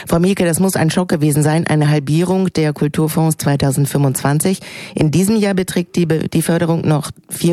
Frau Mielke, das muss ein Schock gewesen sein, eine Halbierung der Kulturfonds 2025. In diesem Jahr beträgt die Förderung noch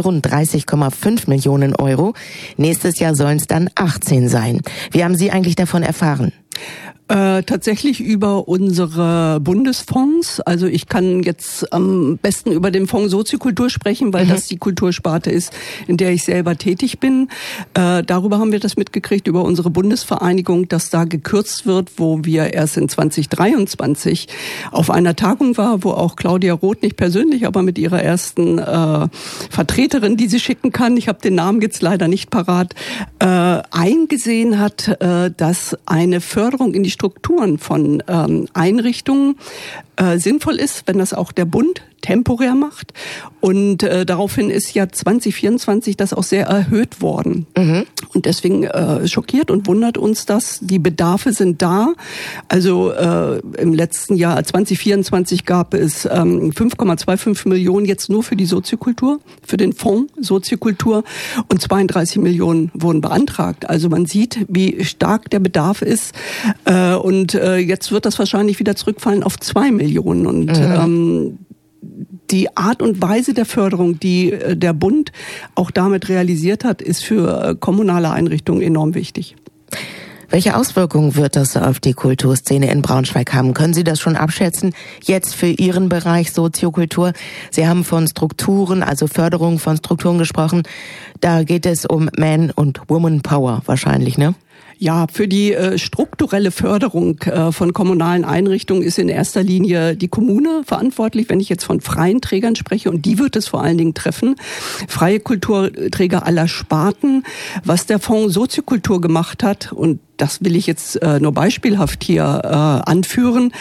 34,5 Millionen Euro. Nächstes Jahr sollen es dann 18 sein. Wie haben Sie eigentlich davon erfahren? Tatsächlich über unsere Bundesfonds. Also ich kann jetzt am besten über den Fonds Soziokultur sprechen, weil das die Kultursparte ist, in der ich selber tätig bin. Darüber haben wir das mitgekriegt, über unsere Bundesvereinigung, dass da gekürzt wird, wo wir erst in 2023 auf einer Tagung war, wo auch Claudia Roth, nicht persönlich, aber mit ihrer ersten Vertreterin, die sie schicken kann, ich habe den Namen jetzt leider nicht parat, eingesehen hat, dass eine Förderung in die Strukturen von Einrichtungen sinnvoll ist, wenn das auch der Bund temporär macht. Und daraufhin ist ja 2024 das auch sehr erhöht worden. Und deswegen schockiert und wundert uns das. Die Bedarfe sind da. Also im letzten Jahr 2024 gab es 5,25 Millionen jetzt nur für die Soziokultur, für den Fonds Soziokultur, und 32 Millionen wurden beantragt. Also man sieht, wie stark der Bedarf ist. Und jetzt wird das wahrscheinlich wieder zurückfallen auf 2 Millionen. Und die Art und Weise der Förderung, die der Bund auch damit realisiert hat, ist für kommunale Einrichtungen enorm wichtig. Welche Auswirkungen wird das auf die Kulturszene in Braunschweig haben? Können Sie das schon abschätzen, jetzt für Ihren Bereich Soziokultur? Sie haben von Strukturen, also Förderung von Strukturen gesprochen. Da geht es um Man- und Woman-Power wahrscheinlich, ne? Ja, für die strukturelle Förderung von kommunalen Einrichtungen ist in erster Linie die Kommune verantwortlich, wenn ich jetzt von freien Trägern spreche, und die wird es vor allen Dingen treffen. Freie Kulturträger aller Sparten. Was der Fonds Soziokultur gemacht hat, und das will ich jetzt nur beispielhaft hier anführen,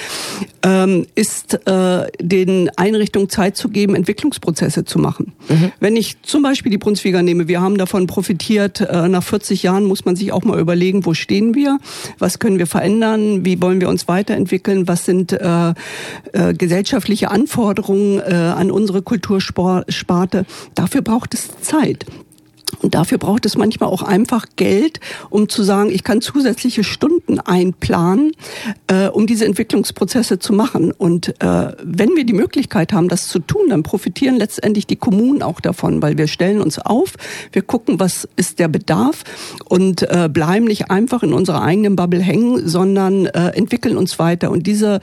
ist den Einrichtungen Zeit zu geben, Entwicklungsprozesse zu machen. Wenn ich zum Beispiel die Brunsviga nehme, wir haben davon profitiert, nach 40 Jahren muss man sich auch mal überlegen, wo stehen wir, was können wir verändern, wie wollen wir uns weiterentwickeln, was sind gesellschaftliche Anforderungen an unsere Kultursparte. Dafür braucht es Zeit. Und dafür braucht es manchmal auch einfach Geld, um zu sagen, ich kann zusätzliche Stunden einplanen, um diese Entwicklungsprozesse zu machen. Und wenn wir die Möglichkeit haben, das zu tun, dann profitieren letztendlich die Kommunen auch davon, weil wir stellen uns auf, wir gucken, was ist der Bedarf, und bleiben nicht einfach in unserer eigenen Bubble hängen, sondern entwickeln uns weiter. Und diese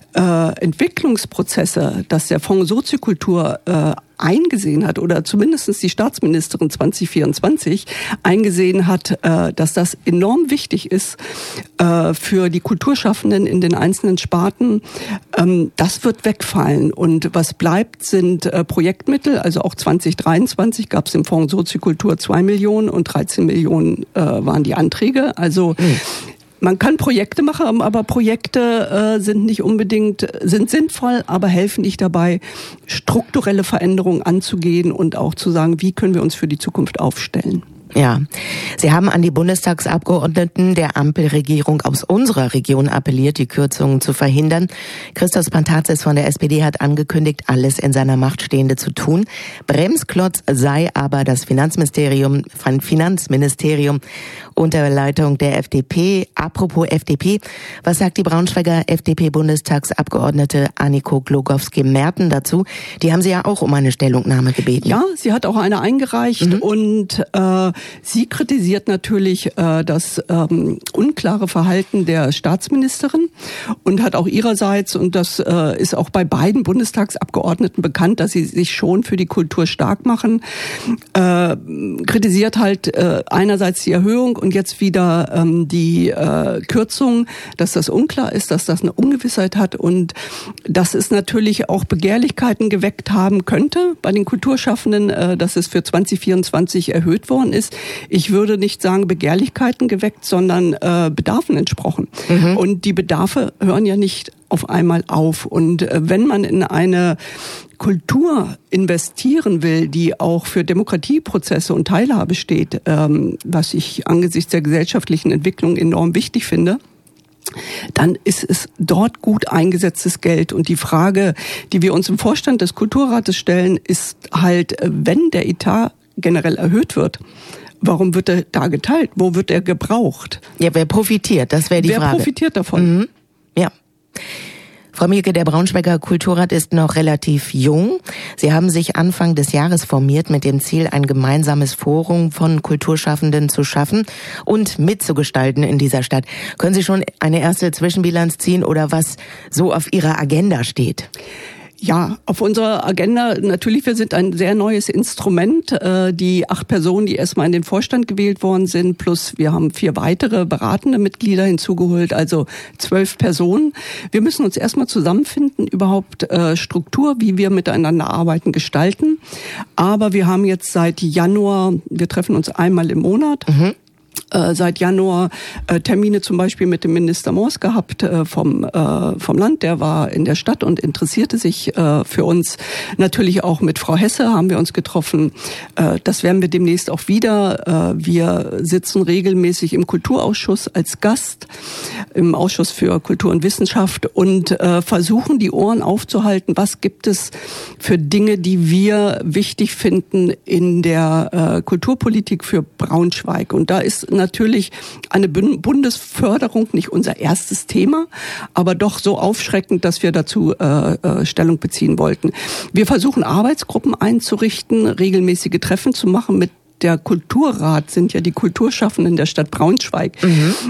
Entwicklungsprozesse, dass der Fonds Soziokultur eingesehen hat, oder zumindest die Staatsministerin 2024 eingesehen hat, dass das enorm wichtig ist für die Kulturschaffenden in den einzelnen Sparten, das wird wegfallen. Und was bleibt, sind Projektmittel. Also auch 2023 gab es im Fonds Soziokultur 2 Millionen und 13 Millionen waren die Anträge. Also man kann Projekte machen, aber Projekte sind nicht unbedingt, sind sinnvoll, aber helfen nicht dabei, strukturelle Veränderungen anzugehen und auch zu sagen, wie können wir uns für die Zukunft aufstellen. Ja, Sie haben an die Bundestagsabgeordneten der Ampelregierung aus unserer Region appelliert, die Kürzungen zu verhindern. Christos Pantazis von der SPD hat angekündigt, alles in seiner Macht Stehende zu tun. Bremsklotz sei aber das Finanzministerium unter Leitung der FDP. Apropos FDP, was sagt die Braunschweiger FDP-Bundestagsabgeordnete Anniko Glogowski-Merten dazu? Die haben Sie ja auch um eine Stellungnahme gebeten. Ja, sie hat auch eine eingereicht und sie kritisiert natürlich das unklare Verhalten der Staatsministerin und hat auch ihrerseits, und das ist auch bei beiden Bundestagsabgeordneten bekannt, dass sie sich schon für die Kultur stark machen, kritisiert halt einerseits die Erhöhung und jetzt wieder die Kürzung, dass das unklar ist, dass das eine Ungewissheit hat und dass es natürlich auch Begehrlichkeiten geweckt haben könnte bei den Kulturschaffenden, dass es für 2024 erhöht worden ist. Ich würde nicht sagen Begehrlichkeiten geweckt, sondern Bedarfen entsprochen. Und die Bedarfe hören ja nicht auf einmal auf. Und wenn man in eine Kultur investieren will, die auch für Demokratieprozesse und Teilhabe steht, was ich angesichts der gesellschaftlichen Entwicklung enorm wichtig finde, dann ist es dort gut eingesetztes Geld. Und die Frage, die wir uns im Vorstand des Kulturrates stellen, ist halt, wenn der Etat generell erhöht wird, warum wird er da geteilt? Wo wird er gebraucht? Ja, wer profitiert? Das wäre die Frage. Wer profitiert davon? Ja. Frau Mielke, der Braunschweiger Kulturrat ist noch relativ jung. Sie haben sich Anfang des Jahres formiert mit dem Ziel, ein gemeinsames Forum von Kulturschaffenden zu schaffen und mitzugestalten in dieser Stadt. Können Sie schon eine erste Zwischenbilanz ziehen oder was so auf Ihrer Agenda steht? Ja, auf unserer Agenda natürlich, wir sind ein sehr neues Instrument. Die 8 Personen, die erstmal in den Vorstand gewählt worden sind, plus wir haben 4 weitere beratende Mitglieder hinzugeholt, also 12 Personen. Wir müssen uns erstmal zusammenfinden, überhaupt Struktur, wie wir miteinander arbeiten, gestalten. Aber wir haben jetzt seit Januar, wir treffen uns einmal im Monat. Seit Januar Termine zum Beispiel mit dem Minister Moors gehabt vom Land. Der war in der Stadt und interessierte sich für uns. Natürlich auch mit Frau Hesse haben wir uns getroffen. Das werden wir demnächst auch wieder. Wir sitzen regelmäßig im Kulturausschuss als Gast, im Ausschuss für Kultur und Wissenschaft und versuchen, die Ohren aufzuhalten. Was gibt es für Dinge, die wir wichtig finden in der Kulturpolitik für Braunschweig? Und da ist natürlich eine Bundesförderung nicht unser erstes Thema, aber doch so aufschreckend, dass wir dazu Stellung beziehen wollten. Wir versuchen, Arbeitsgruppen einzurichten, regelmäßige Treffen zu machen. Mit der Kulturrat sind ja die Kulturschaffenden der Stadt Braunschweig.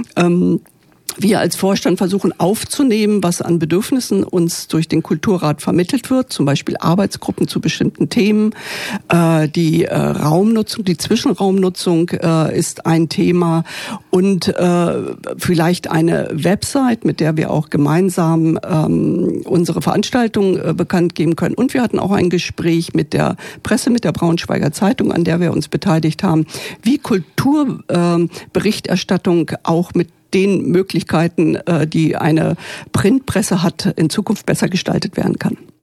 Wir als Vorstand versuchen aufzunehmen, was an Bedürfnissen uns durch den Kulturrat vermittelt wird, zum Beispiel Arbeitsgruppen zu bestimmten Themen. Die Raumnutzung, die Zwischenraumnutzung ist ein Thema und vielleicht eine Website, mit der wir auch gemeinsam unsere Veranstaltung bekannt geben können. Und wir hatten auch ein Gespräch mit der Presse, mit der Braunschweiger Zeitung, an der wir uns beteiligt haben, wie Kulturberichterstattung auch mit den Möglichkeiten, die eine Printpresse hat, in Zukunft besser gestaltet werden kann.